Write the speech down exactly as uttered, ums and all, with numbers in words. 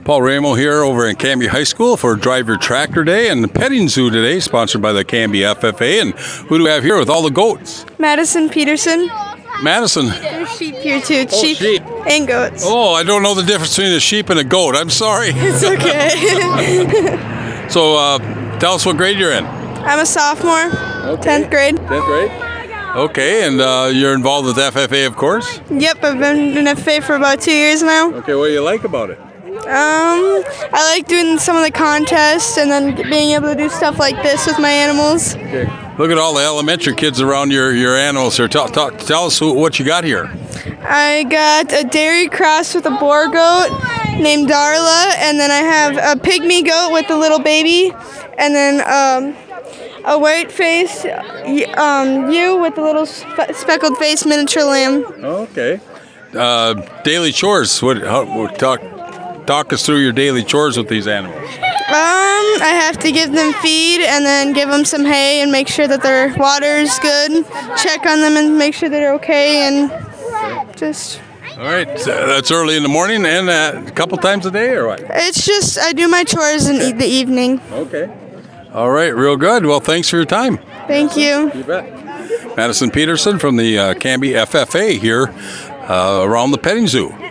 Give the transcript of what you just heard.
Paul Ramo here over in Cambie High School for Drive Your Tractor Day and the Petting Zoo today, sponsored by the Cambie F F A. And who do we have here with all the goats? Madison Peterson. Madison. There's sheep here too. Oh, sheep, sheep and goats. Oh, I don't know the difference between a sheep and a goat. I'm sorry. It's okay. So uh, tell us what grade you're in. I'm a sophomore, Okay. tenth grade. tenth grade? Okay, and uh, you're involved with F F A, of course? Yep, I've been in F F A for about two years now. Okay, what do you like about it? Um, I like doing some of the contests and then being able to do stuff like this with my animals. Okay. Look at all the elementary kids around your, your animals here. Tell, tell, tell us who, what you got here. I got a dairy cross with a boar goat named Darla, and then I have a pygmy goat with a little baby, and then um, a white face um, ewe with a little spe- speckled face miniature lamb. Okay. Uh, daily chores. What? How, what talk, talk us through your daily chores with these animals. Um, I have to give them feed and then give them some hay and make sure that their water's good. Check on them and make sure they're okay, and just. All right. So that's early in the morning and uh, a couple times a day, or what? It's just I do my chores in e- the evening. Okay. All right. Real good. Well, thanks for your time. Thank you. You bet. Madison Peterson from the uh, Cambie F F A here uh, around the petting zoo.